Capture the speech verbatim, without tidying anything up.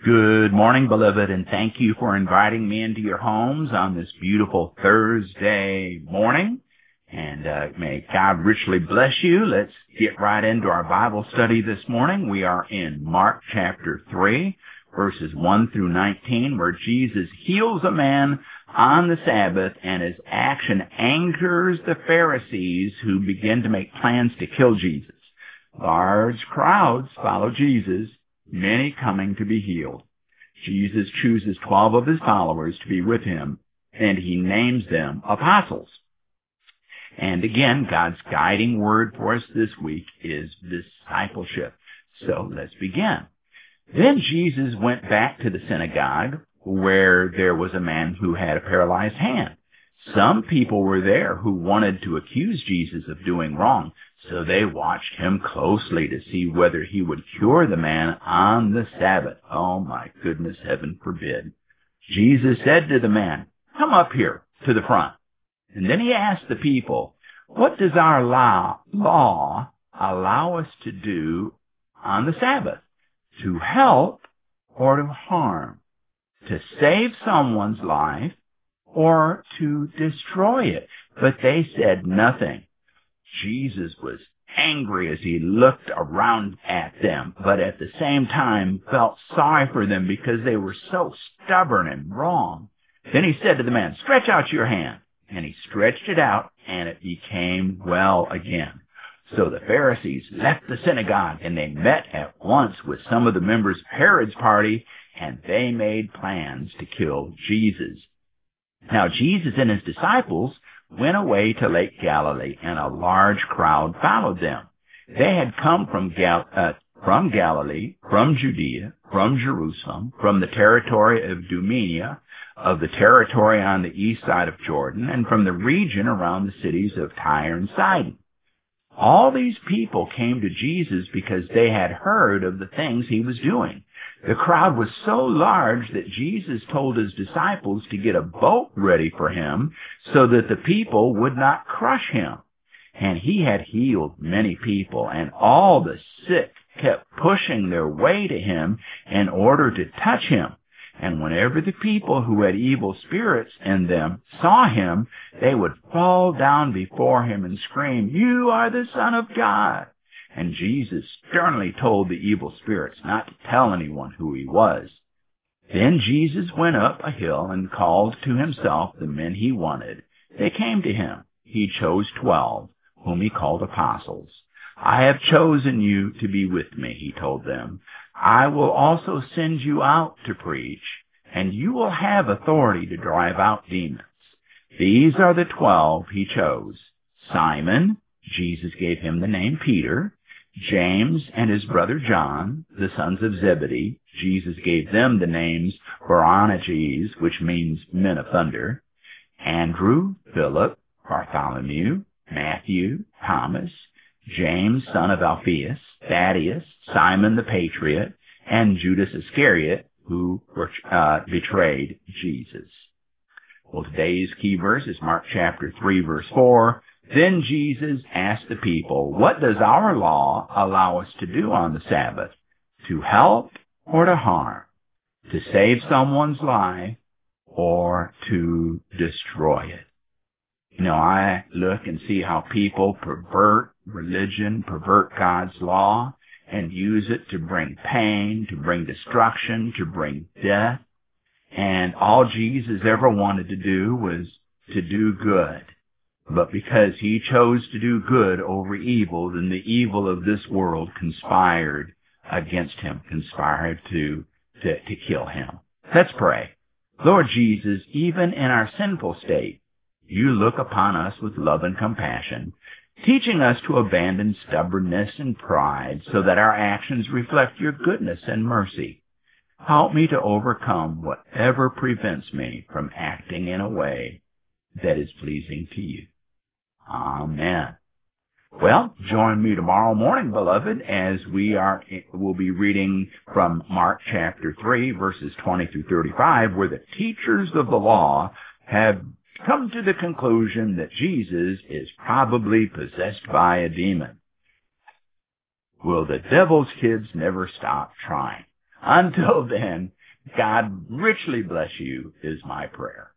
Good morning, beloved, and thank you for inviting me into your homes on this beautiful Thursday morning. And uh, may God richly bless you. Let's get right into our Bible study this morning. We are in Mark chapter three, verses one through nineteen, where Jesus heals a man on the Sabbath, and his action angers the Pharisees, who begin to make plans to kill Jesus. Large crowds follow Jesus, many coming to be healed. Jesus chooses twelve of his followers to be with him, and he names them apostles. And again, God's guiding word for us this week is discipleship. So let's begin. Then Jesus went back to the synagogue, where there was a man who had a paralyzed hand. Some people were there who wanted to accuse Jesus of doing wrong, so they watched him closely to see whether he would cure the man on the Sabbath. Oh, my goodness, heaven forbid. Jesus said to the man, "Come up here to the front." And then he asked the people, "What does our law, law allow us to do on the Sabbath? To help or to harm? To save someone's life or to destroy it?" But they said nothing. Jesus was angry as he looked around at them, but at the same time felt sorry for them because they were so stubborn and wrong. Then he said to the man, "Stretch out your hand." And he stretched it out, and it became well again. So the Pharisees left the synagogue, and they met at once with some of the members of Herod's party, and they made plans to kill Jesus. Now Jesus and his disciples went away to Lake Galilee, and a large crowd followed them. They had come from Gal- uh, from Galilee, from Judea, from Jerusalem, from the territory of Idumea, of the territory on the east side of Jordan, and from the region around the cities of Tyre and Sidon. All these people came to Jesus because they had heard of the things he was doing. The crowd was so large that Jesus told his disciples to get a boat ready for him so that the people would not crush him. And he had healed many people, and all the sick kept pushing their way to him in order to touch him. And whenever the people who had evil spirits in them saw him, they would fall down before him and scream, "You are the Son of God." And Jesus sternly told the evil spirits not to tell anyone who he was. Then Jesus went up a hill and called to himself the men he wanted. They came to him. He chose twelve, whom he called apostles. "I have chosen you to be with me," he told them. "I will also send you out to preach, and you will have authority to drive out demons." These are the twelve he chose: Simon, Jesus gave him the name Peter; James and his brother John, the sons of Zebedee. Jesus gave them the names Boanerges, which means men of thunder; Andrew, Philip, Bartholomew, Matthew, Thomas, James, son of Alphaeus, Thaddeus, Simon the Patriot, and Judas Iscariot, who uh, betrayed Jesus. Well, today's key verse is Mark chapter three, verse four. Then Jesus asked the people, "What does our law allow us to do on the Sabbath? To help or to harm? To save someone's life or to destroy it?" You know, I look and see how people pervert religion, pervert God's law, and use it to bring pain, to bring destruction, to bring death. And all Jesus ever wanted to do was to do good. But because he chose to do good over evil, then the evil of this world conspired against him, conspired to, to, to kill him. Let's pray. Lord Jesus, even in our sinful state, you look upon us with love and compassion, teaching us to abandon stubbornness and pride so that our actions reflect your goodness and mercy. Help me to overcome whatever prevents me from acting in a way that is pleasing to you. Amen. Well, join me tomorrow morning, beloved, as we are will be reading from Mark chapter three, verses twenty through thirty-five, where the teachers of the law have come to the conclusion that Jesus is probably possessed by a demon. Will the devil's kids never stop trying? Until then, God richly bless you is my prayer.